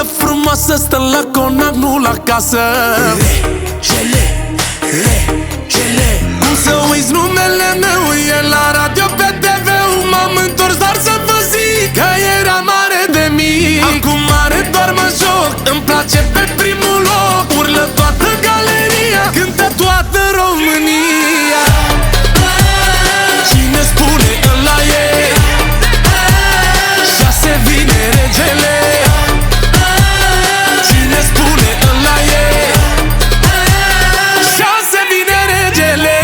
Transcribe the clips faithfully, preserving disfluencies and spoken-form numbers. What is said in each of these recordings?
frumoasă stă la conac, nu la casă. Regele, regele. Cum să uiți numele meu, e la radio pe T V-ul. M-am întors doar să vă zic că era mare de mic. Acum mare doar mă joc, îmi place pe primul loc. Urlă toată galeria, cântă toată România. Cine spune ăla e, șase vine regele. Cine spune ăla e, șase vine regele.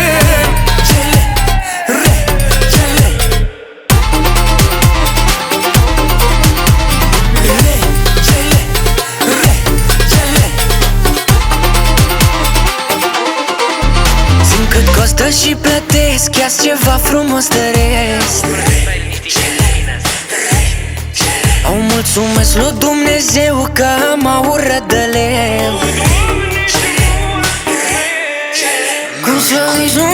Simt cât costă și plătesc, ia-ți ceva frumos de rest. Au mulțumesc lui Dumnezeu că am aură de leu. Cum să uiți